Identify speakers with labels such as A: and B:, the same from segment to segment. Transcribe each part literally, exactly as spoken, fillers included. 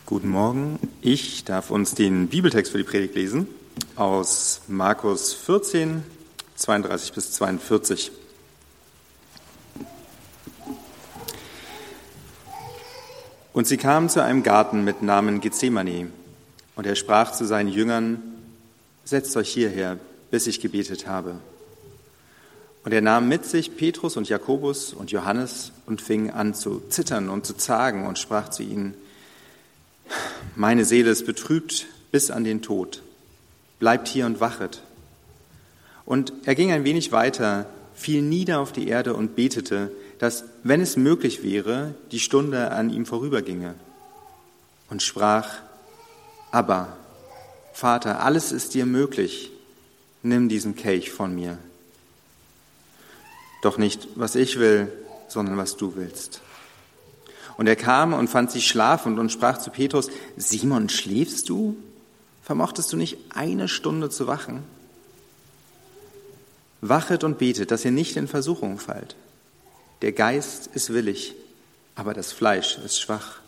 A: Guten Morgen. Ich darf uns den Bibeltext für die Predigt lesen aus Markus vierzehn, zweiunddreißig bis zweiundvierzig. Und sie kamen zu einem Garten mit Namen Gethsemane, und er sprach zu seinen Jüngern: Setzt euch hierher, bis ich gebetet habe. Und er nahm mit sich Petrus und Jakobus und Johannes und fing an zu zittern und zu zagen und sprach zu ihnen: Meine Seele ist betrübt bis an den Tod. Bleibt hier und wachet. Und er ging ein wenig weiter, fiel nieder auf die Erde und betete, dass, wenn es möglich wäre, die Stunde an ihm vorüberginge. Und sprach: Abba, Vater, alles ist dir möglich. Nimm diesen Kelch von mir. Doch nicht, was ich will, sondern was du willst. Und er kam und fand sie schlafend und sprach zu Petrus: Simon, schläfst du? Vermochtest du nicht eine Stunde zu wachen? Wachet und betet, dass ihr nicht in Versuchung fallt. Der Geist ist willig, aber das Fleisch ist schwach.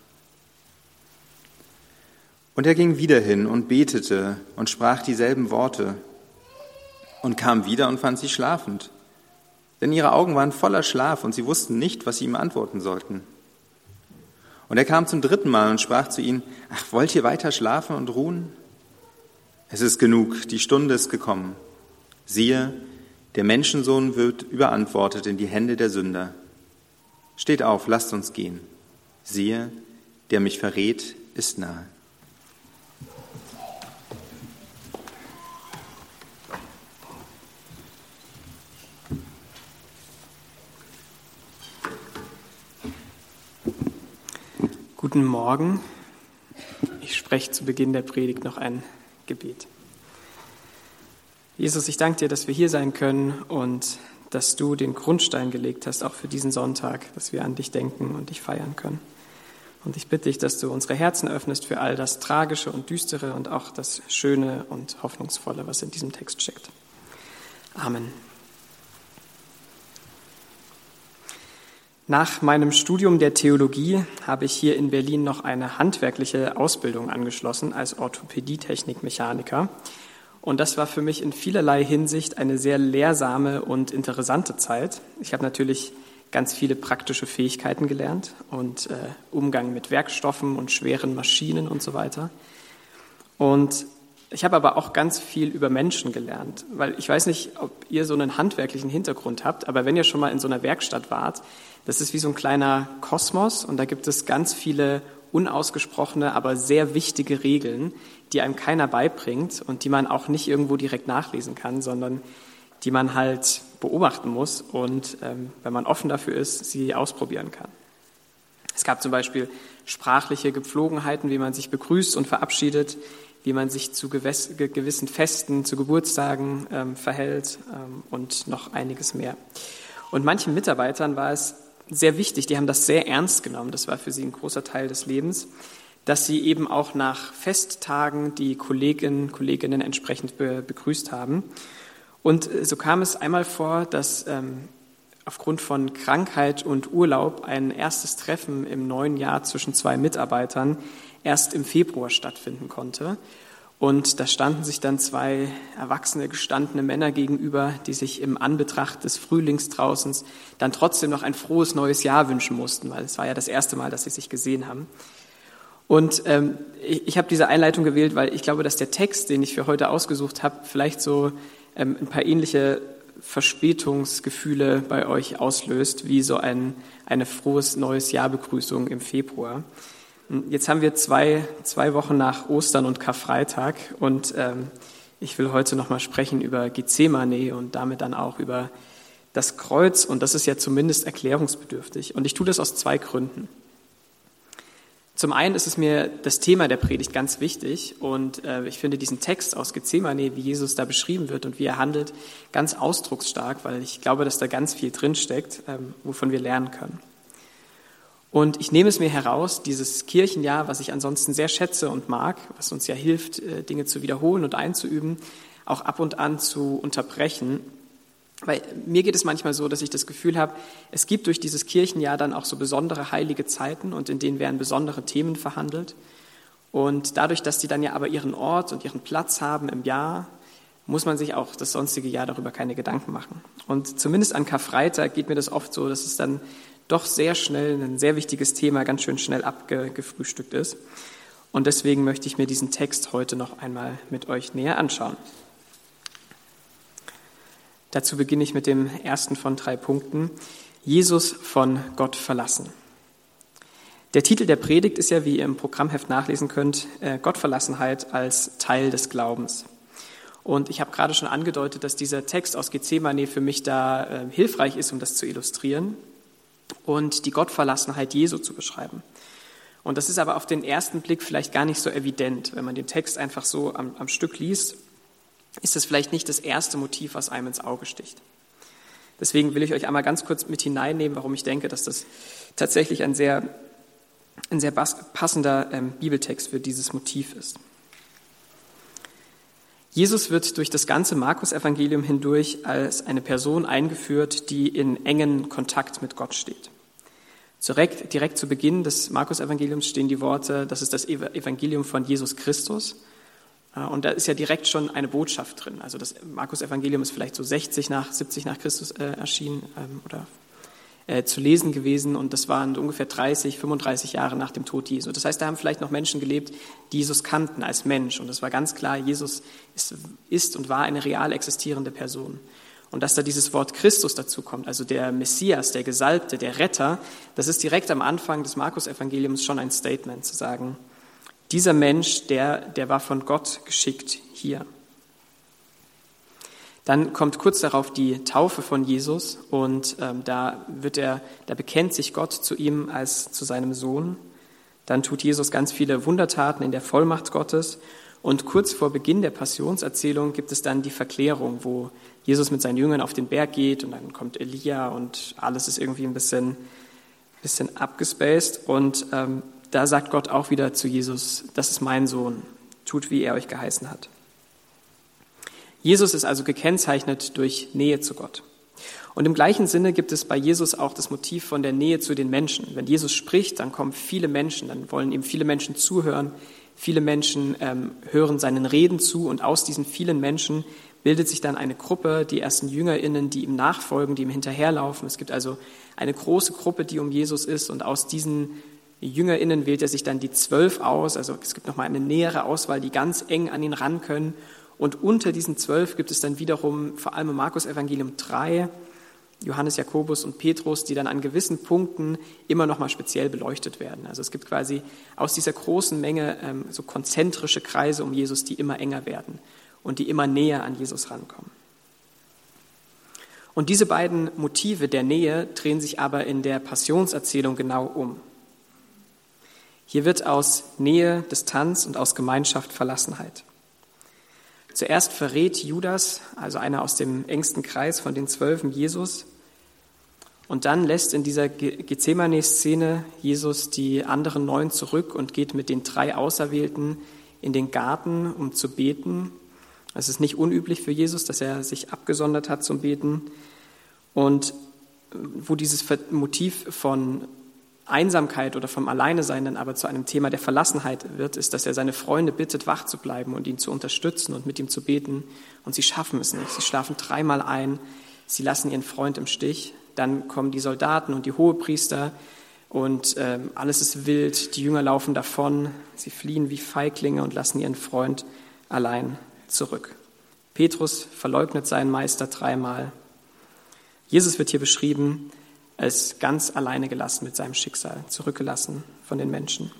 A: Und er ging wieder hin und betete und sprach dieselben Worte und kam wieder und fand sie schlafend. Denn ihre Augen waren voller Schlaf und sie wussten nicht, was sie ihm antworten sollten. Und er kam zum dritten Mal und sprach zu ihnen: Ach, wollt ihr weiter schlafen und ruhen? Es ist genug, die Stunde ist gekommen. Siehe, der Menschensohn wird überantwortet in die Hände der Sünder. Steht auf, lasst uns gehen. Siehe, der mich verrät, ist nahe.
B: Guten Morgen. Ich spreche zu Beginn der Predigt noch ein Gebet. Jesus, ich danke dir, dass wir hier sein können und dass du den Grundstein gelegt hast, auch für diesen Sonntag, dass wir an dich denken und dich feiern können. Und ich bitte dich, dass du unsere Herzen öffnest für all das Tragische und Düstere und auch das Schöne und Hoffnungsvolle, was in diesem Text steckt. Amen. Nach meinem Studium der Theologie habe ich hier in Berlin noch eine handwerkliche Ausbildung angeschlossen als Orthopädietechnikmechaniker. Und das war für mich in vielerlei Hinsicht eine sehr lehrsame und interessante Zeit. Ich habe natürlich ganz viele praktische Fähigkeiten gelernt und äh, Umgang mit Werkstoffen und schweren Maschinen und so weiter. Und ich habe aber auch ganz viel über Menschen gelernt, weil ich weiß nicht, ob ihr so einen handwerklichen Hintergrund habt, aber wenn ihr schon mal in so einer Werkstatt wart, das ist wie so ein kleiner Kosmos und da gibt es ganz viele unausgesprochene, aber sehr wichtige Regeln, die einem keiner beibringt und die man auch nicht irgendwo direkt nachlesen kann, sondern die man halt beobachten muss und ähm, wenn man offen dafür ist, sie ausprobieren kann. Es gab zum Beispiel sprachliche Gepflogenheiten, wie man sich begrüßt und verabschiedet, wie man sich zu gewes- ge- gewissen Festen, zu Geburtstagen ähm, verhält ähm, und noch einiges mehr. Und manchen Mitarbeitern war es sehr wichtig, die haben das sehr ernst genommen, das war für sie ein großer Teil des Lebens, dass sie eben auch nach Festtagen die Kolleginnen, Kolleginnen entsprechend be- begrüßt haben. Und so kam es einmal vor, dass ähm, aufgrund von Krankheit und Urlaub ein erstes Treffen im neuen Jahr zwischen zwei Mitarbeitern erst im Februar stattfinden konnte. Und da standen sich dann zwei erwachsene, gestandene Männer gegenüber, die sich im Anbetracht des Frühlingstrausens dann trotzdem noch ein frohes neues Jahr wünschen mussten, weil es war ja das erste Mal, dass sie sich gesehen haben. Und ähm, ich, ich habe diese Einleitung gewählt, weil ich glaube, dass der Text, den ich für heute ausgesucht habe, vielleicht so ähm, ein paar ähnliche Verspätungsgefühle bei euch auslöst, wie so ein, eine frohes neues Jahr Begrüßung im Februar. Jetzt haben wir zwei, zwei Wochen nach Ostern und Karfreitag und ähm, ich will heute nochmal sprechen über Gethsemane und damit dann auch über das Kreuz und das ist ja zumindest erklärungsbedürftig und ich tue das aus zwei Gründen. Zum einen ist es mir das Thema der Predigt ganz wichtig und äh, ich finde diesen Text aus Gethsemane, wie Jesus da beschrieben wird und wie er handelt, ganz ausdrucksstark, weil ich glaube, dass da ganz viel drinsteckt, ähm, wovon wir lernen können. Und ich nehme es mir heraus, dieses Kirchenjahr, was ich ansonsten sehr schätze und mag, was uns ja hilft, Dinge zu wiederholen und einzuüben, auch ab und an zu unterbrechen. Weil mir geht es manchmal so, dass ich das Gefühl habe, es gibt durch dieses Kirchenjahr dann auch so besondere heilige Zeiten und in denen werden besondere Themen verhandelt. Und dadurch, dass die dann ja aber ihren Ort und ihren Platz haben im Jahr, muss man sich auch das sonstige Jahr darüber keine Gedanken machen. Und zumindest an Karfreitag geht mir das oft so, dass es dann doch sehr schnell ein sehr wichtiges Thema ganz schön schnell abgefrühstückt ist. Und deswegen möchte ich mir diesen Text heute noch einmal mit euch näher anschauen. Dazu beginne ich mit dem ersten von drei Punkten. Jesus von Gott verlassen. Der Titel der Predigt ist ja, wie ihr im Programmheft nachlesen könnt, Gottverlassenheit als Teil des Glaubens. Und ich habe gerade schon angedeutet, dass dieser Text aus Gethsemane für mich da äh, hilfreich ist, um das zu illustrieren und die Gottverlassenheit Jesu zu beschreiben. Und das ist aber auf den ersten Blick vielleicht gar nicht so evident. Wenn man den Text einfach so am, am Stück liest, ist das vielleicht nicht das erste Motiv, was einem ins Auge sticht. Deswegen will ich euch einmal ganz kurz mit hineinnehmen, warum ich denke, dass das tatsächlich ein sehr, ein sehr passender ähm, Bibeltext für dieses Motiv ist. Jesus wird durch das ganze Markus-Evangelium hindurch als eine Person eingeführt, die in engen Kontakt mit Gott steht. Direkt, direkt zu Beginn des Markus-Evangeliums stehen die Worte, das ist das Evangelium von Jesus Christus. Und da ist ja direkt schon eine Botschaft drin. Also das Markus-Evangelium ist vielleicht so sechzig nach, siebzig nach Christus äh, erschienen ähm, oder äh, zu lesen gewesen. Und das waren ungefähr dreißig, fünfunddreißig Jahre nach dem Tod Jesu. Das heißt, da haben vielleicht noch Menschen gelebt, die Jesus kannten als Mensch. Und es war ganz klar, Jesus ist, ist und war eine real existierende Person. Und dass da dieses Wort Christus dazu kommt, also der Messias, der Gesalbte, der Retter, das ist direkt am Anfang des Markus-Evangeliums schon ein Statement, zu sagen, dieser Mensch, der, der war von Gott geschickt hier. Dann kommt kurz darauf die Taufe von Jesus und ähm, da wird er, da bekennt sich Gott zu ihm als zu seinem Sohn. Dann tut Jesus ganz viele Wundertaten in der Vollmacht Gottes und kurz vor Beginn der Passionserzählung gibt es dann die Verklärung, wo Jesus mit seinen Jüngern auf den Berg geht und dann kommt Elia und alles ist irgendwie ein bisschen, bisschen abgespaced und ähm, da sagt Gott auch wieder zu Jesus, das ist mein Sohn, tut, wie er euch geheißen hat. Jesus ist also gekennzeichnet durch Nähe zu Gott. Und im gleichen Sinne gibt es bei Jesus auch das Motiv von der Nähe zu den Menschen. Wenn Jesus spricht, dann kommen viele Menschen, dann wollen ihm viele Menschen zuhören, viele Menschen ähm, hören seinen Reden zu und aus diesen vielen Menschen bildet sich dann eine Gruppe, die ersten JüngerInnen, die ihm nachfolgen, die ihm hinterherlaufen. Es gibt also eine große Gruppe, die um Jesus ist und aus diesen JüngerInnen wählt er sich dann die zwölf aus, also es gibt nochmal eine nähere Auswahl, die ganz eng an ihn ran können. Und unter diesen zwölf gibt es dann wiederum, vor allem im Markus-Evangelium, drei, Johannes, Jakobus und Petrus, die dann an gewissen Punkten immer nochmal speziell beleuchtet werden. Also es gibt quasi aus dieser großen Menge ähm, so konzentrische Kreise um Jesus, die immer enger werden und die immer näher an Jesus rankommen. Und diese beiden Motive der Nähe drehen sich aber in der Passionserzählung genau um. Hier wird aus Nähe Distanz und aus Gemeinschaft Verlassenheit. Zuerst verrät Judas, also einer aus dem engsten Kreis von den Zwölfen, Jesus. Und dann lässt in dieser Gethsemane-Szene Jesus die anderen neun zurück und geht mit den drei Auserwählten in den Garten, um zu beten. Es ist nicht unüblich für Jesus, dass er sich abgesondert hat zum Beten. Und wo dieses Motiv von Einsamkeit oder vom Alleinesein dann aber zu einem Thema der Verlassenheit wird, ist, dass er seine Freunde bittet, wach zu bleiben und ihn zu unterstützen und mit ihm zu beten. Und sie schaffen es nicht. Sie schlafen dreimal ein, sie lassen ihren Freund im Stich. Dann kommen die Soldaten und die Hohepriester und äh, alles ist wild. Die Jünger laufen davon, sie fliehen wie Feiglinge und lassen ihren Freund allein zurück. Petrus verleugnet seinen Meister dreimal. Jesus wird hier beschrieben als ganz alleine gelassen mit seinem Schicksal, zurückgelassen von den Menschen.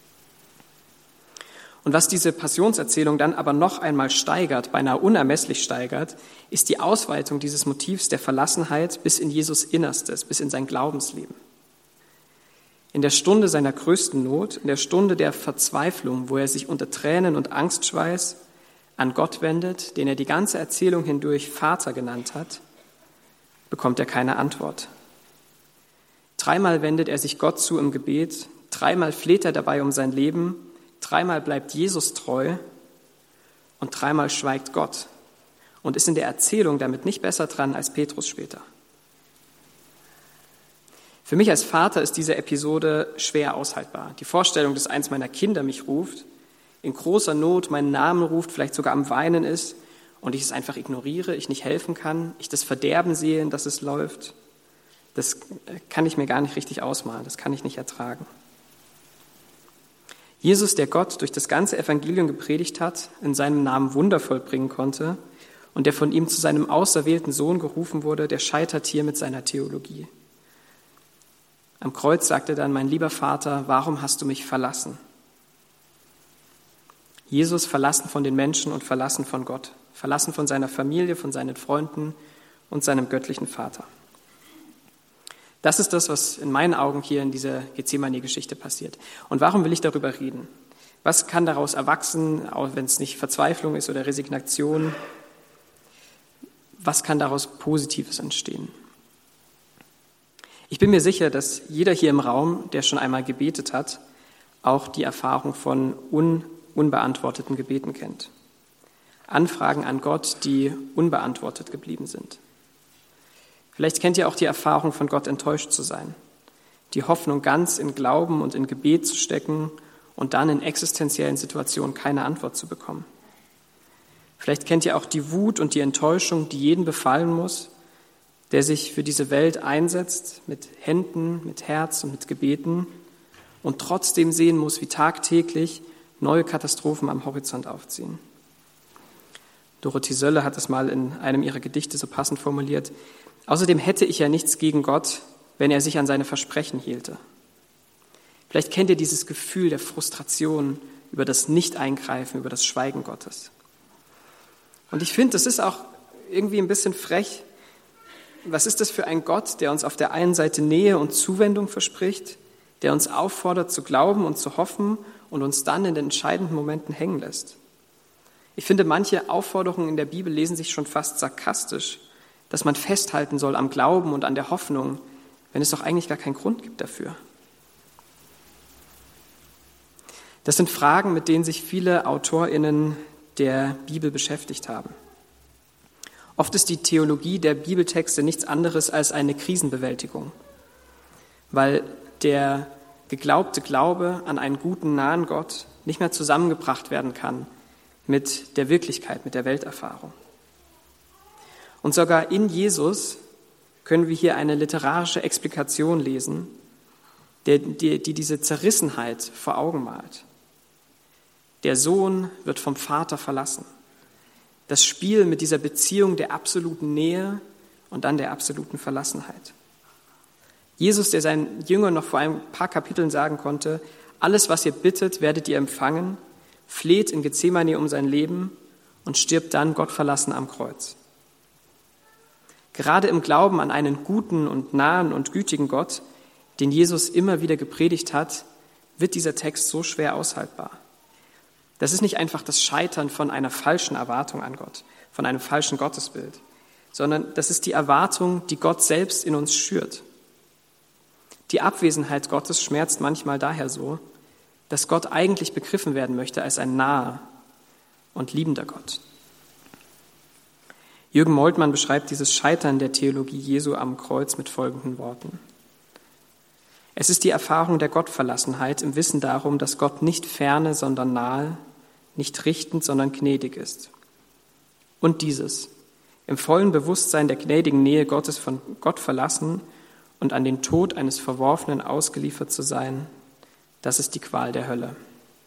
B: Und was diese Passionserzählung dann aber noch einmal steigert, beinahe unermesslich steigert, ist die Ausweitung dieses Motivs der Verlassenheit bis in Jesus Innerstes, bis in sein Glaubensleben. In der Stunde seiner größten Not, in der Stunde der Verzweiflung, wo er sich unter Tränen und Angstschweiß an Gott wendet, den er die ganze Erzählung hindurch Vater genannt hat, bekommt er keine Antwort. Dreimal wendet er sich Gott zu im Gebet, dreimal fleht er dabei um sein Leben, dreimal bleibt Jesus treu und dreimal schweigt Gott und ist in der Erzählung damit nicht besser dran als Petrus später. Für mich als Vater ist diese Episode schwer aushaltbar. Die Vorstellung, dass eins meiner Kinder mich ruft, in großer Not meinen Namen ruft, vielleicht sogar am Weinen ist und ich es einfach ignoriere, ich nicht helfen kann, ich das Verderben sehe, in das es läuft, das kann ich mir gar nicht richtig ausmalen, das kann ich nicht ertragen. Jesus, der Gott durch das ganze Evangelium gepredigt hat, in seinem Namen Wunder vollbringen konnte und der von ihm zu seinem auserwählten Sohn gerufen wurde, der scheitert hier mit seiner Theologie. Am Kreuz sagt er dann, mein lieber Vater, warum hast du mich verlassen? Jesus verlassen von den Menschen und verlassen von Gott, verlassen von seiner Familie, von seinen Freunden und seinem göttlichen Vater. Das ist das, was in meinen Augen hier in dieser Gethsemane-Geschichte passiert. Und warum will ich darüber reden? Was kann daraus erwachsen, auch wenn es nicht Verzweiflung ist oder Resignation? Was kann daraus Positives entstehen? Ich bin mir sicher, dass jeder hier im Raum, der schon einmal gebetet hat, auch die Erfahrung von un- unbeantworteten Gebeten kennt. Anfragen an Gott, die unbeantwortet geblieben sind. Vielleicht kennt ihr auch die Erfahrung, von Gott enttäuscht zu sein, die Hoffnung ganz in Glauben und in Gebet zu stecken und dann in existenziellen Situationen keine Antwort zu bekommen. Vielleicht kennt ihr auch die Wut und die Enttäuschung, die jeden befallen muss, der sich für diese Welt einsetzt, mit Händen, mit Herz und mit Gebeten und trotzdem sehen muss, wie tagtäglich neue Katastrophen am Horizont aufziehen. Dorothee Sölle hat es mal in einem ihrer Gedichte so passend formuliert: Außerdem hätte ich ja nichts gegen Gott, wenn er sich an seine Versprechen hielte. Vielleicht kennt ihr dieses Gefühl der Frustration über das Nicht-Eingreifen, über das Schweigen Gottes. Und ich finde, das ist auch irgendwie ein bisschen frech. Was ist das für ein Gott, der uns auf der einen Seite Nähe und Zuwendung verspricht, der uns auffordert zu glauben und zu hoffen und uns dann in den entscheidenden Momenten hängen lässt? Ich finde, manche Aufforderungen in der Bibel lesen sich schon fast sarkastisch, dass man festhalten soll am Glauben und an der Hoffnung, wenn es doch eigentlich gar keinen Grund gibt dafür. Das sind Fragen, mit denen sich viele AutorInnen der Bibel beschäftigt haben. Oft ist die Theologie der Bibeltexte nichts anderes als eine Krisenbewältigung, weil der geglaubte Glaube an einen guten, nahen Gott nicht mehr zusammengebracht werden kann mit der Wirklichkeit, mit der Welterfahrung. Und sogar in Jesus können wir hier eine literarische Explikation lesen, die, die, die diese Zerrissenheit vor Augen malt. Der Sohn wird vom Vater verlassen. Das Spiel mit dieser Beziehung der absoluten Nähe und dann der absoluten Verlassenheit. Jesus, der seinen Jüngern noch vor ein paar Kapiteln sagen konnte, alles, was ihr bittet, werdet ihr empfangen, fleht in Gethsemane um sein Leben und stirbt dann gottverlassen am Kreuz. Gerade im Glauben an einen guten und nahen und gütigen Gott, den Jesus immer wieder gepredigt hat, wird dieser Text so schwer aushaltbar. Das ist nicht einfach das Scheitern von einer falschen Erwartung an Gott, von einem falschen Gottesbild, sondern das ist die Erwartung, die Gott selbst in uns schürt. Die Abwesenheit Gottes schmerzt manchmal daher so, dass Gott eigentlich begriffen werden möchte als ein naher und liebender Gott. Jürgen Moltmann beschreibt dieses Scheitern der Theologie Jesu am Kreuz mit folgenden Worten. Es ist die Erfahrung der Gottverlassenheit im Wissen darum, dass Gott nicht ferne, sondern nahe, nicht richtend, sondern gnädig ist. Und dieses, im vollen Bewusstsein der gnädigen Nähe Gottes von Gott verlassen und an den Tod eines Verworfenen ausgeliefert zu sein, das ist die Qual der Hölle.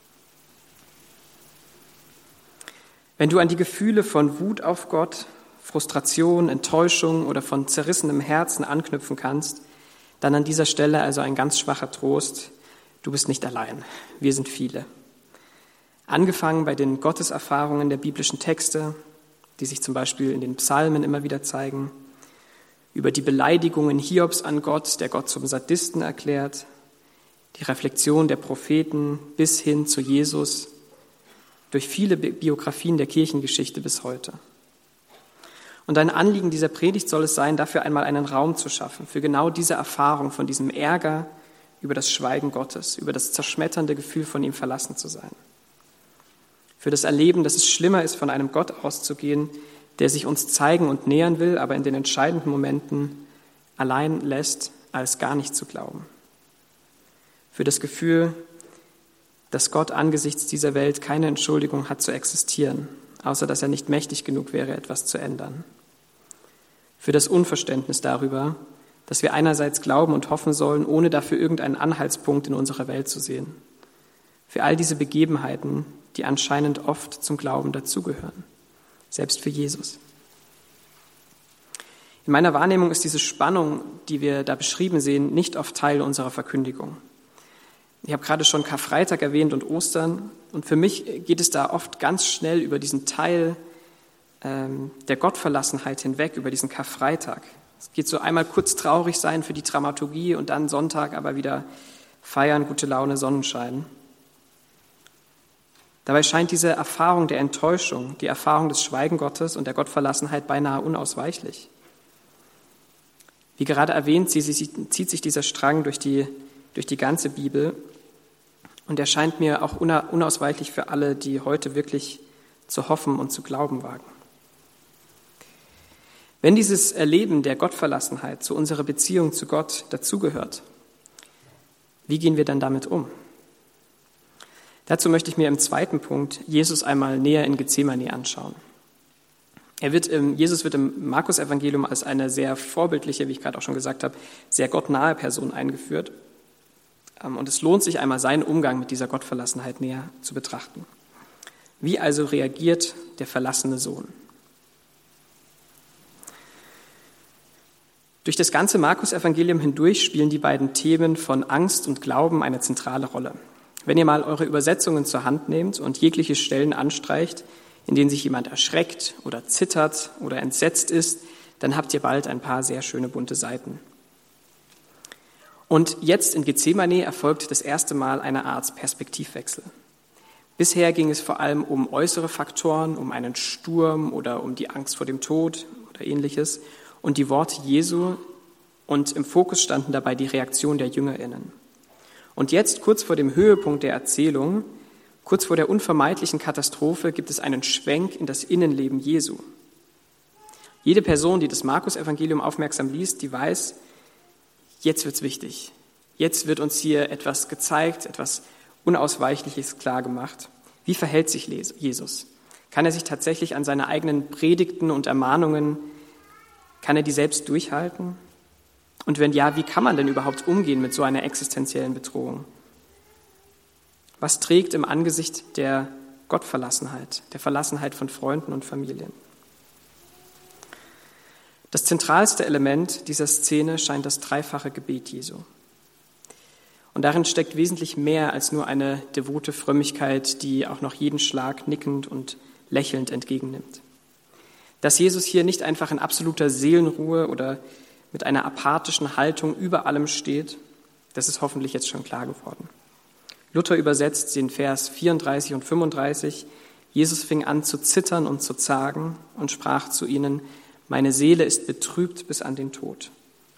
B: Wenn du an die Gefühle von Wut auf Gott, Frustration, Enttäuschung oder von zerrissenem Herzen anknüpfen kannst, dann an dieser Stelle also ein ganz schwacher Trost. Du bist nicht allein. Wir sind viele. Angefangen bei den Gotteserfahrungen der biblischen Texte, die sich zum Beispiel in den Psalmen immer wieder zeigen, über die Beleidigungen Hiobs an Gott, der Gott zum Sadisten erklärt, die Reflexion der Propheten bis hin zu Jesus, durch viele Biografien der Kirchengeschichte bis heute. Und ein Anliegen dieser Predigt soll es sein, dafür einmal einen Raum zu schaffen, für genau diese Erfahrung von diesem Ärger über das Schweigen Gottes, über das zerschmetternde Gefühl, von ihm verlassen zu sein. Für das Erleben, dass es schlimmer ist, von einem Gott auszugehen, der sich uns zeigen und nähern will, aber in den entscheidenden Momenten allein lässt, als gar nicht zu glauben. Für das Gefühl, dass Gott angesichts dieser Welt keine Entschuldigung hat zu existieren, außer dass er nicht mächtig genug wäre, etwas zu ändern. Für das Unverständnis darüber, dass wir einerseits glauben und hoffen sollen, ohne dafür irgendeinen Anhaltspunkt in unserer Welt zu sehen. Für all diese Begebenheiten, die anscheinend oft zum Glauben dazugehören, selbst für Jesus. In meiner Wahrnehmung ist diese Spannung, die wir da beschrieben sehen, nicht oft Teil unserer Verkündigung. Ich habe gerade schon Karfreitag erwähnt und Ostern. Und für mich geht es da oft ganz schnell über diesen Teil ähm, der Gottverlassenheit hinweg, über diesen Karfreitag. Es geht so einmal kurz traurig sein für die Dramaturgie und dann Sonntag aber wieder feiern, gute Laune, Sonnenschein. Dabei scheint diese Erfahrung der Enttäuschung, die Erfahrung des Schweigen Gottes und der Gottverlassenheit beinahe unausweichlich. Wie gerade erwähnt, zieht sich dieser Strang durch die, durch die ganze Bibel und er scheint mir auch unausweichlich für alle, die heute wirklich zu hoffen und zu glauben wagen. Wenn dieses Erleben der Gottverlassenheit zu unserer Beziehung zu Gott dazugehört, wie gehen wir dann damit um? Dazu möchte ich mir im zweiten Punkt Jesus einmal näher in Gethsemane anschauen. Er wird im, Jesus wird im Markus-Evangelium als eine sehr vorbildliche, wie ich gerade auch schon gesagt habe, sehr gottnahe Person eingeführt. Und es lohnt sich einmal, seinen Umgang mit dieser Gottverlassenheit näher zu betrachten. Wie also reagiert der verlassene Sohn? Durch das ganze Markus-Evangelium hindurch spielen die beiden Themen von Angst und Glauben eine zentrale Rolle. Wenn ihr mal eure Übersetzungen zur Hand nehmt und jegliche Stellen anstreicht, in denen sich jemand erschreckt oder zittert oder entsetzt ist, dann habt ihr bald ein paar sehr schöne bunte Seiten. Und jetzt in Gethsemane erfolgt das erste Mal eine Art Perspektivwechsel. Bisher ging es vor allem um äußere Faktoren, um einen Sturm oder um die Angst vor dem Tod oder ähnliches und die Worte Jesu, und im Fokus standen dabei die Reaktion der JüngerInnen. Und jetzt, kurz vor dem Höhepunkt der Erzählung, kurz vor der unvermeidlichen Katastrophe, gibt es einen Schwenk in das Innenleben Jesu. Jede Person, die das Markus-Evangelium aufmerksam liest, die weiß, jetzt wird's wichtig. Jetzt wird uns hier etwas gezeigt, etwas Unausweichliches klargemacht. Wie verhält sich Jesus? Kann er sich tatsächlich an seine eigenen Predigten und Ermahnungen, kann er die selbst durchhalten? Und wenn ja, wie kann man denn überhaupt umgehen mit so einer existenziellen Bedrohung? Was trägt im Angesicht der Gottverlassenheit, der Verlassenheit von Freunden und Familien? Das zentralste Element dieser Szene scheint das dreifache Gebet Jesu. Und darin steckt wesentlich mehr als nur eine devote Frömmigkeit, die auch noch jeden Schlag nickend und lächelnd entgegennimmt. Dass Jesus hier nicht einfach in absoluter Seelenruhe oder mit einer apathischen Haltung über allem steht, das ist hoffentlich jetzt schon klar geworden. Luther übersetzt den Vers vierunddreißig und fünfunddreißig. Jesus fing an zu zittern und zu zagen und sprach zu ihnen: Meine Seele ist betrübt bis an den Tod.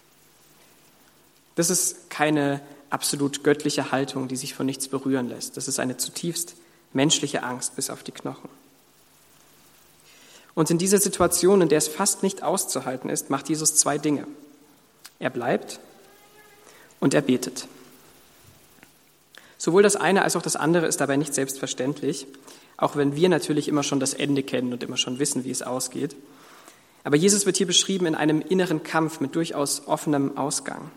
B: Das ist keine absolut göttliche Haltung, die sich von nichts berühren lässt. Das ist eine zutiefst menschliche Angst bis auf die Knochen. Und in dieser Situation, in der es fast nicht auszuhalten ist, macht Jesus zwei Dinge. Er bleibt und er betet. Sowohl das eine als auch das andere ist dabei nicht selbstverständlich, auch wenn wir natürlich immer schon das Ende kennen und immer schon wissen, wie es ausgeht. Aber Jesus wird hier beschrieben in einem inneren Kampf mit durchaus offenem Ausgang.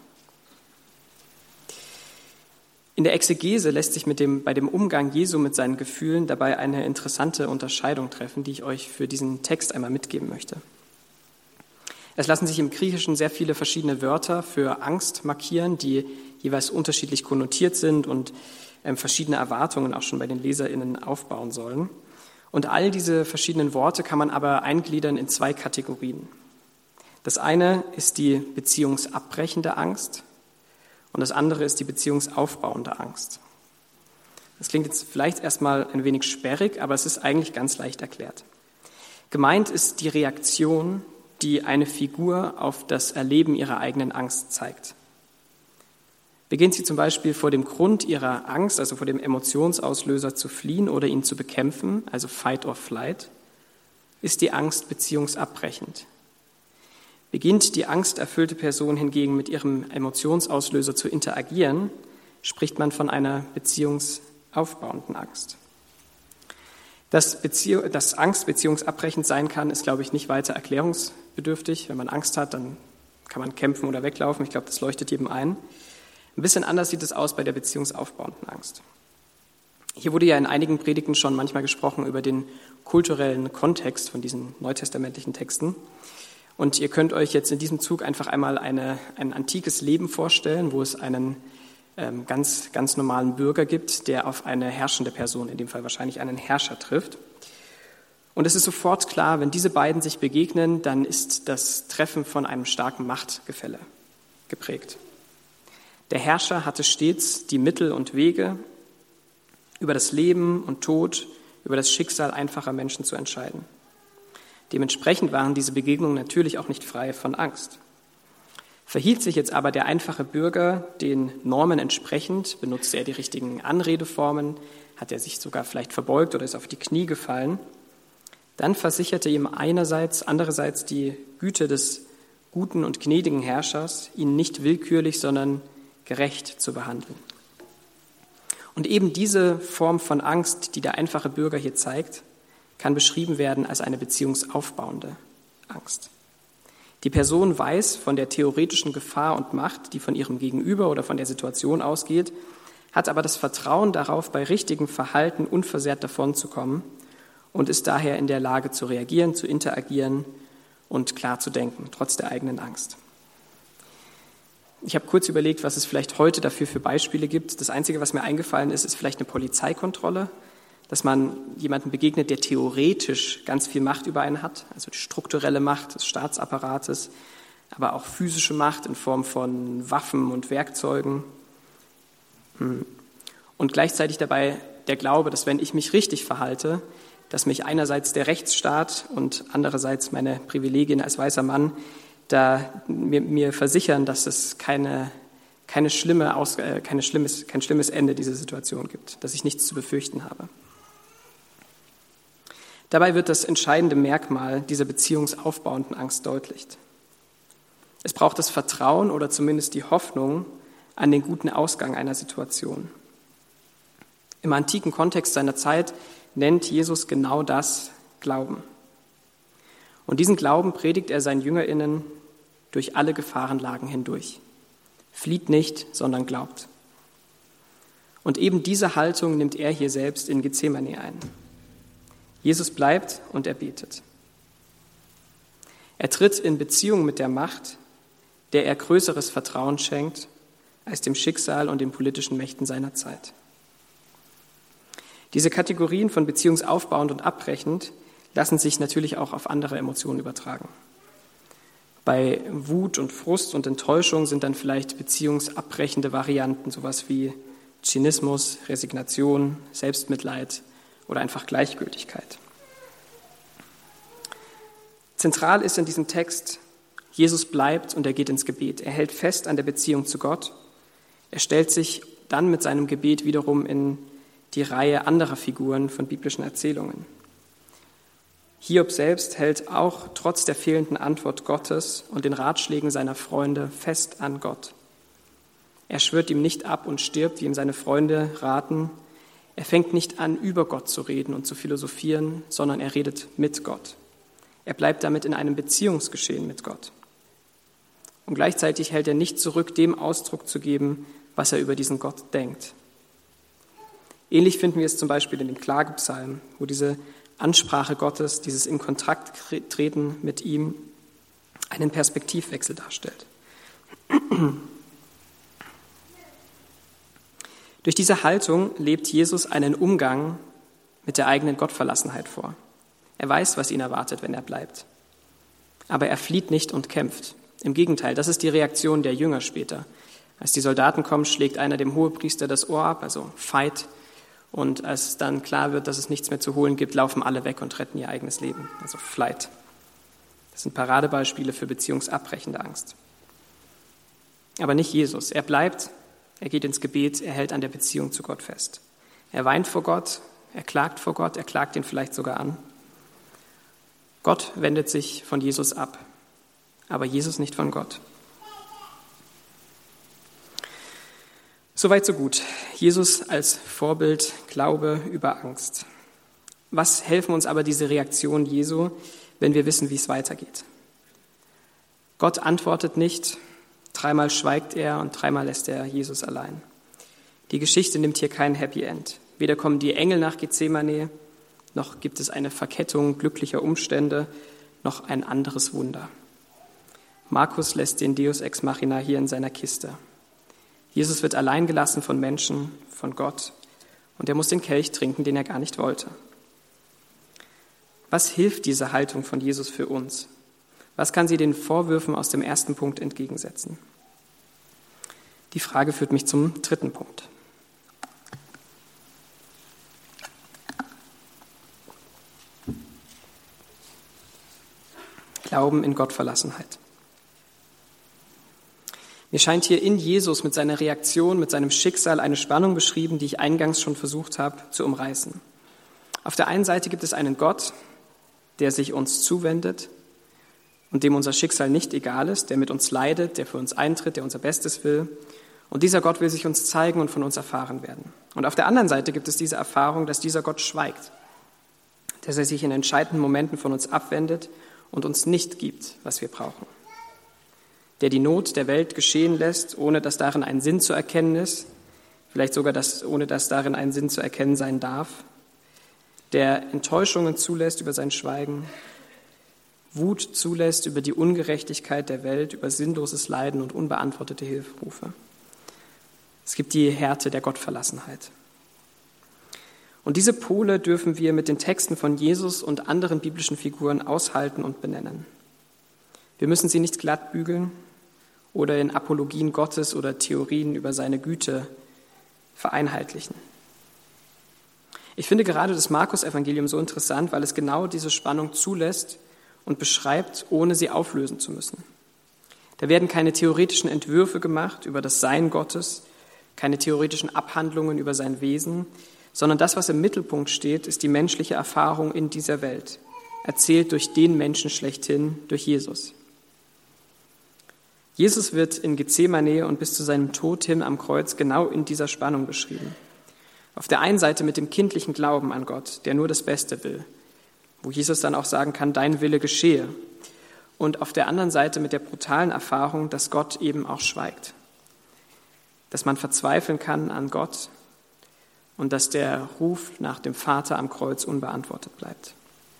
B: In der Exegese lässt sich mit dem, bei dem Umgang Jesu mit seinen Gefühlen dabei eine interessante Unterscheidung treffen, die ich euch für diesen Text einmal mitgeben möchte. Es lassen sich im Griechischen sehr viele verschiedene Wörter für Angst markieren, die jeweils unterschiedlich konnotiert sind und ähm, verschiedene Erwartungen auch schon bei den LeserInnen aufbauen sollen. Und all diese verschiedenen Worte kann man aber eingliedern in zwei Kategorien. Das eine ist die beziehungsabbrechende Angst und das andere ist die beziehungsaufbauende Angst. Das klingt jetzt vielleicht erstmal ein wenig sperrig, aber es ist eigentlich ganz leicht erklärt. Gemeint ist die Reaktion, die eine Figur auf das Erleben ihrer eigenen Angst zeigt. Beginnt sie zum Beispiel vor dem Grund ihrer Angst, also vor dem Emotionsauslöser zu fliehen oder ihn zu bekämpfen, also Fight or Flight, ist die Angst beziehungsabbrechend. Beginnt die angsterfüllte Person hingegen mit ihrem Emotionsauslöser zu interagieren, spricht man von einer beziehungs, aufbauenden Angst. Dass, Beziehung, dass Angst beziehungsabbrechend sein kann, ist, glaube ich, nicht weiter erklärungsbedürftig. Wenn man Angst hat, dann kann man kämpfen oder weglaufen. Ich glaube, das leuchtet jedem ein. Ein bisschen anders sieht es aus bei der beziehungsaufbauenden Angst. Hier wurde ja in einigen Predigten schon manchmal gesprochen über den kulturellen Kontext von diesen neutestamentlichen Texten. Und ihr könnt euch jetzt in diesem Zug einfach einmal eine, ein antikes Leben vorstellen, wo es einen ähm, ganz, ganz normalen Bürger gibt, der auf eine herrschende Person, in dem Fall wahrscheinlich einen Herrscher, trifft. Und es ist sofort klar, wenn diese beiden sich begegnen, dann ist das Treffen von einem starken Machtgefälle geprägt. Der Herrscher hatte stets die Mittel und Wege, über das Leben und Tod, über das Schicksal einfacher Menschen zu entscheiden. Dementsprechend waren diese Begegnungen natürlich auch nicht frei von Angst. Verhielt sich jetzt aber der einfache Bürger den Normen entsprechend, benutzte er die richtigen Anredeformen, hat er sich sogar vielleicht verbeugt oder ist auf die Knie gefallen, dann versicherte ihm einerseits, andererseits die Güte des guten und gnädigen Herrschers, ihn nicht willkürlich, sondern gerecht zu behandeln. Und eben diese Form von Angst, die der einfache Bürger hier zeigt, kann beschrieben werden als eine beziehungsaufbauende Angst. Die Person weiß von der theoretischen Gefahr und Macht, die von ihrem Gegenüber oder von der Situation ausgeht, hat aber das Vertrauen darauf, bei richtigem Verhalten unversehrt davonzukommen und ist daher in der Lage zu reagieren, zu interagieren und klar zu denken, trotz der eigenen Angst. Ich habe kurz überlegt, was es vielleicht heute dafür für Beispiele gibt. Das Einzige, was mir eingefallen ist, ist vielleicht eine Polizeikontrolle, dass man jemandem begegnet, der theoretisch ganz viel Macht über einen hat, also die strukturelle Macht des Staatsapparates, aber auch physische Macht in Form von Waffen und Werkzeugen. Und gleichzeitig dabei der Glaube, dass wenn ich mich richtig verhalte, dass mich einerseits der Rechtsstaat und andererseits meine Privilegien als weißer Mann da mir, mir versichern, dass es keine, keine schlimme Aus, äh, keine schlimmes, kein schlimmes Ende dieser Situation gibt, dass ich nichts zu befürchten habe. Dabei wird das entscheidende Merkmal dieser beziehungsaufbauenden Angst deutlich. Es braucht das Vertrauen oder zumindest die Hoffnung an den guten Ausgang einer Situation. Im antiken Kontext seiner Zeit nennt Jesus genau das Glauben. Und diesen Glauben predigt er seinen JüngerInnen durch alle Gefahrenlagen hindurch. Flieht nicht, sondern glaubt. Und eben diese Haltung nimmt er hier selbst in Gethsemane ein. Jesus bleibt und er betet. Er tritt in Beziehung mit der Macht, der er größeres Vertrauen schenkt als dem Schicksal und den politischen Mächten seiner Zeit. Diese Kategorien von beziehungsaufbauend und abbrechend lassen sich natürlich auch auf andere Emotionen übertragen. Bei Wut und Frust und Enttäuschung sind dann vielleicht beziehungsabbrechende Varianten, sowas wie Zynismus, Resignation, Selbstmitleid oder einfach Gleichgültigkeit. Zentral ist in diesem Text, Jesus bleibt und er geht ins Gebet. Er hält fest an der Beziehung zu Gott. Er stellt sich dann mit seinem Gebet wiederum in die Reihe anderer Figuren von biblischen Erzählungen. Hiob selbst hält auch trotz der fehlenden Antwort Gottes und den Ratschlägen seiner Freunde fest an Gott. Er schwört ihm nicht ab und stirbt, wie ihm seine Freunde raten. Er fängt nicht an, über Gott zu reden und zu philosophieren, sondern er redet mit Gott. Er bleibt damit in einem Beziehungsgeschehen mit Gott. Und gleichzeitig hält er nicht zurück, dem Ausdruck zu geben, was er über diesen Gott denkt. Ähnlich finden wir es zum Beispiel in den Klagepsalmen, wo diese Ansprache Gottes, dieses in Kontakt treten mit ihm, einen Perspektivwechsel darstellt. Durch diese Haltung lebt Jesus einen Umgang mit der eigenen Gottverlassenheit vor. Er weiß, was ihn erwartet, wenn er bleibt. Aber er flieht nicht und kämpft. Im Gegenteil, das ist die Reaktion der Jünger später. Als die Soldaten kommen, schlägt einer dem Hohepriester das Ohr ab, also Fight. Und als dann klar wird, dass es nichts mehr zu holen gibt, laufen alle weg und retten ihr eigenes Leben, also Flight. Das sind Paradebeispiele für beziehungsabbrechende Angst. Aber nicht Jesus. Er bleibt, er geht ins Gebet, er hält an der Beziehung zu Gott fest. Er weint vor Gott, er klagt vor Gott, er klagt ihn vielleicht sogar an. Gott wendet sich von Jesus ab, aber Jesus nicht von Gott. Soweit, so gut. Jesus als Vorbild, Glaube über Angst. Was helfen uns aber diese Reaktionen Jesu, wenn wir wissen, wie es weitergeht? Gott antwortet nicht, dreimal schweigt er und dreimal lässt er Jesus allein. Die Geschichte nimmt hier kein Happy End. Weder kommen die Engel nach Gethsemane, noch gibt es eine Verkettung glücklicher Umstände, noch ein anderes Wunder. Markus lässt den Deus ex machina hier in seiner Kiste. Jesus wird allein gelassen von Menschen, von Gott, und er muss den Kelch trinken, den er gar nicht wollte. Was hilft diese Haltung von Jesus für uns? Was kann sie den Vorwürfen aus dem ersten Punkt entgegensetzen? Die Frage führt mich zum dritten Punkt. Glauben in Gottverlassenheit. Mir scheint hier in Jesus mit seiner Reaktion, mit seinem Schicksal eine Spannung beschrieben, die ich eingangs schon versucht habe zu umreißen. Auf der einen Seite gibt es einen Gott, der sich uns zuwendet und dem unser Schicksal nicht egal ist, der mit uns leidet, der für uns eintritt, der unser Bestes will. Und dieser Gott will sich uns zeigen und von uns erfahren werden. Und auf der anderen Seite gibt es diese Erfahrung, dass dieser Gott schweigt, dass er sich in entscheidenden Momenten von uns abwendet und uns nicht gibt, was wir brauchen. Der die Not der Welt geschehen lässt, ohne dass darin ein Sinn zu erkennen ist, vielleicht sogar das, ohne dass darin ein Sinn zu erkennen sein darf, der Enttäuschungen zulässt über sein Schweigen, Wut zulässt über die Ungerechtigkeit der Welt, über sinnloses Leiden und unbeantwortete Hilferufe. Es gibt die Härte der Gottverlassenheit. Und diese Pole dürfen wir mit den Texten von Jesus und anderen biblischen Figuren aushalten und benennen. Wir müssen sie nicht glatt bügeln oder in Apologien Gottes oder Theorien über seine Güte vereinheitlichen. Ich finde gerade das Markus-Evangelium so interessant, weil es genau diese Spannung zulässt und beschreibt, ohne sie auflösen zu müssen. Da werden keine theoretischen Entwürfe gemacht über das Sein Gottes, keine theoretischen Abhandlungen über sein Wesen, sondern das, was im Mittelpunkt steht, ist die menschliche Erfahrung in dieser Welt, erzählt durch den Menschen schlechthin, durch Jesus. Jesus wird in Gethsemane und bis zu seinem Tod hin am Kreuz genau in dieser Spannung beschrieben. Auf der einen Seite mit dem kindlichen Glauben an Gott, der nur das Beste will, wo Jesus dann auch sagen kann, dein Wille geschehe. Und auf der anderen Seite mit der brutalen Erfahrung, dass Gott eben auch schweigt. Dass man verzweifeln kann an Gott und dass der Ruf nach dem Vater am Kreuz unbeantwortet bleibt.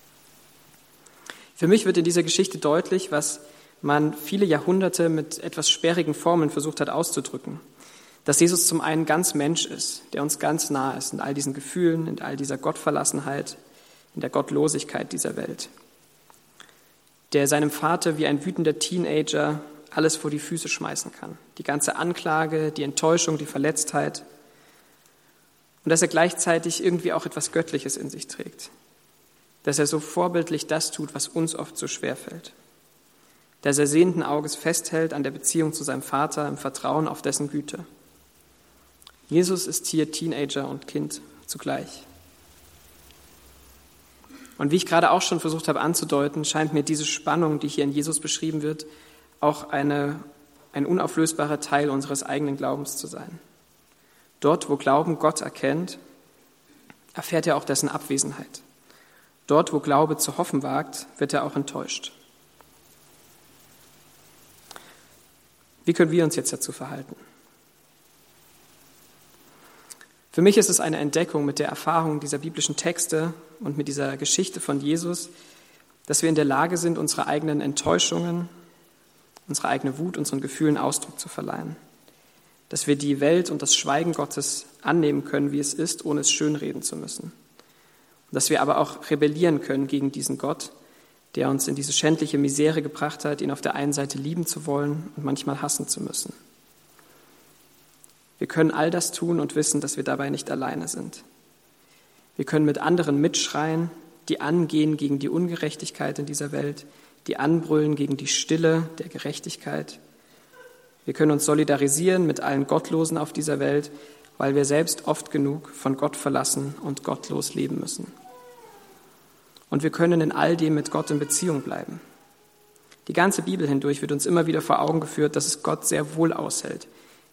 B: Für mich wird in dieser Geschichte deutlich, was man viele Jahrhunderte mit etwas sperrigen Formeln versucht hat auszudrücken. Dass Jesus zum einen ganz Mensch ist, der uns ganz nah ist in all diesen Gefühlen, in all dieser Gottverlassenheit, in der Gottlosigkeit dieser Welt. Der seinem Vater wie ein wütender Teenager alles vor die Füße schmeißen kann. Die ganze Anklage, die Enttäuschung, die Verletztheit. Und dass er gleichzeitig irgendwie auch etwas Göttliches in sich trägt. Dass er so vorbildlich das tut, was uns oft so schwer fällt. Dass er sehenden Auges festhält an der Beziehung zu seinem Vater im Vertrauen auf dessen Güte. Jesus ist hier Teenager und Kind zugleich. Und wie ich gerade auch schon versucht habe anzudeuten, scheint mir diese Spannung, die hier in Jesus beschrieben wird, auch eine, ein unauflösbarer Teil unseres eigenen Glaubens zu sein. Dort, wo Glauben Gott erkennt, erfährt er auch dessen Abwesenheit. Dort, wo Glaube zu hoffen wagt, wird er auch enttäuscht. Wie können wir uns jetzt dazu verhalten? Für mich ist es eine Entdeckung mit der Erfahrung dieser biblischen Texte und mit dieser Geschichte von Jesus, dass wir in der Lage sind, unsere eigenen Enttäuschungen, unsere eigene Wut, unseren Gefühlen Ausdruck zu verleihen. Dass wir die Welt und das Schweigen Gottes annehmen können, wie es ist, ohne es schönreden zu müssen. Und dass wir aber auch rebellieren können gegen diesen Gott, der uns in diese schändliche Misere gebracht hat, ihn auf der einen Seite lieben zu wollen und manchmal hassen zu müssen. Wir können all das tun und wissen, dass wir dabei nicht alleine sind. Wir können mit anderen mitschreien, die angehen gegen die Ungerechtigkeit in dieser Welt, die anbrüllen gegen die Stille der Gerechtigkeit. Wir können uns solidarisieren mit allen Gottlosen auf dieser Welt, weil wir selbst oft genug von Gott verlassen und gottlos leben müssen. Und wir können in all dem mit Gott in Beziehung bleiben. Die ganze Bibel hindurch wird uns immer wieder vor Augen geführt, dass es Gott sehr wohl aushält,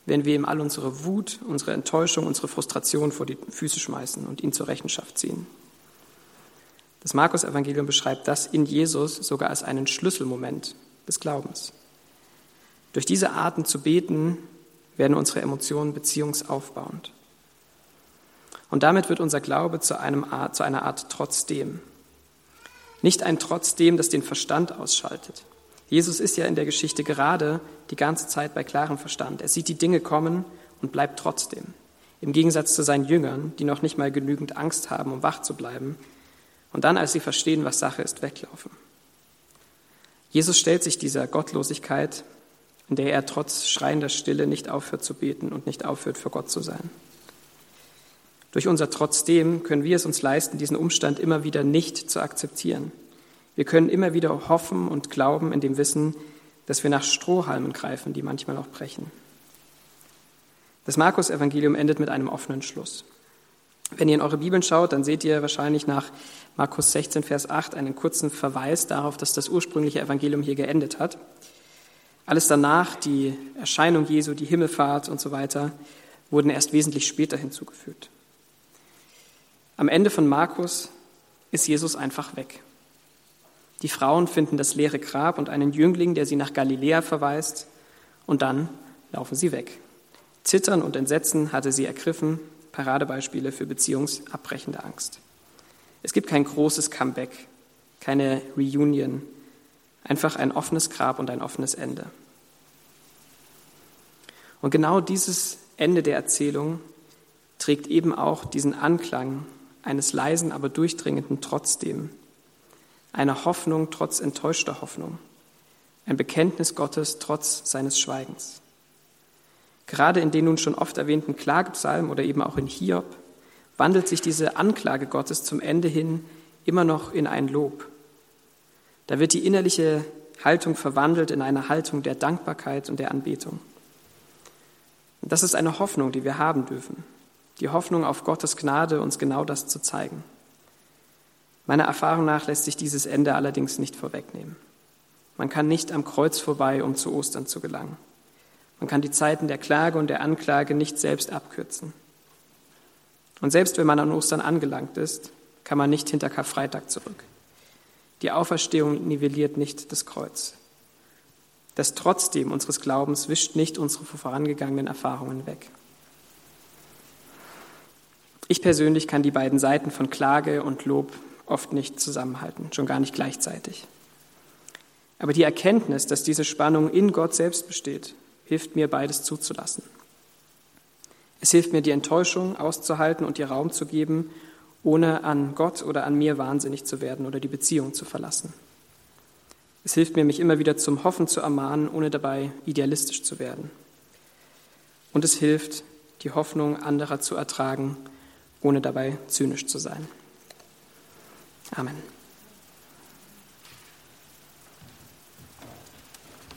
B: wenn wir ihm all unsere Wut, unsere Enttäuschung, unsere Frustration vor die Füße schmeißen und ihn zur Rechenschaft ziehen. Das Markus-Evangelium beschreibt das in Jesus sogar als einen Schlüsselmoment des Glaubens. Durch diese Arten zu beten, werden unsere Emotionen beziehungsaufbauend. Und damit wird unser Glaube zu, einem Art, zu einer Art Trotzdem. Nicht ein Trotzdem, das den Verstand ausschaltet. Jesus ist ja in der Geschichte gerade die ganze Zeit bei klarem Verstand. Er sieht die Dinge kommen und bleibt trotzdem. Im Gegensatz zu seinen Jüngern, die noch nicht mal genügend Angst haben, um wach zu bleiben, und dann, als sie verstehen, was Sache ist, weglaufen. Jesus stellt sich dieser Gottlosigkeit, in der er trotz schreiender Stille nicht aufhört zu beten und nicht aufhört, vor Gott zu sein. Durch unser Trotzdem können wir es uns leisten, diesen Umstand immer wieder nicht zu akzeptieren. Wir können immer wieder hoffen und glauben in dem Wissen, dass wir nach Strohhalmen greifen, die manchmal auch brechen. Das Markus-Evangelium endet mit einem offenen Schluss. Wenn ihr in eure Bibeln schaut, dann seht ihr wahrscheinlich nach Markus sechzehn, Vers acht einen kurzen Verweis darauf, dass das ursprüngliche Evangelium hier geendet hat. Alles danach, die Erscheinung Jesu, die Himmelfahrt und so weiter, wurden erst wesentlich später hinzugefügt. Am Ende von Markus ist Jesus einfach weg. Die Frauen finden das leere Grab und einen Jüngling, der sie nach Galiläa verweist, und dann laufen sie weg. Zittern und Entsetzen hatte sie ergriffen, Paradebeispiele für beziehungsabbrechende Angst. Es gibt kein großes Comeback, keine Reunion, einfach ein offenes Grab und ein offenes Ende. Und genau dieses Ende der Erzählung trägt eben auch diesen Anklang eines leisen, aber durchdringenden Trotzdem, einer Hoffnung trotz enttäuschter Hoffnung, ein Bekenntnis Gottes trotz seines Schweigens. Gerade in den nun schon oft erwähnten Klagepsalmen oder eben auch in Hiob wandelt sich diese Anklage Gottes zum Ende hin immer noch in ein Lob. Da wird die innerliche Haltung verwandelt in eine Haltung der Dankbarkeit und der Anbetung. Und das ist eine Hoffnung, die wir haben dürfen. Die Hoffnung auf Gottes Gnade, uns genau das zu zeigen. Meiner Erfahrung nach lässt sich dieses Ende allerdings nicht vorwegnehmen. Man kann nicht am Kreuz vorbei, um zu Ostern zu gelangen. Man kann die Zeiten der Klage und der Anklage nicht selbst abkürzen. Und selbst wenn man an Ostern angelangt ist, kann man nicht hinter Karfreitag zurück. Die Auferstehung nivelliert nicht das Kreuz. Das Trotzdem unseres Glaubens wischt nicht unsere vorangegangenen Erfahrungen weg. Ich persönlich kann die beiden Seiten von Klage und Lob oft nicht zusammenhalten, schon gar nicht gleichzeitig. Aber die Erkenntnis, dass diese Spannung in Gott selbst besteht, hilft mir, beides zuzulassen. Es hilft mir, die Enttäuschung auszuhalten und ihr Raum zu geben, ohne an Gott oder an mir wahnsinnig zu werden oder die Beziehung zu verlassen. Es hilft mir, mich immer wieder zum Hoffen zu ermahnen, ohne dabei idealistisch zu werden. Und es hilft, die Hoffnung anderer zu ertragen, ohne dabei zynisch zu sein. Amen.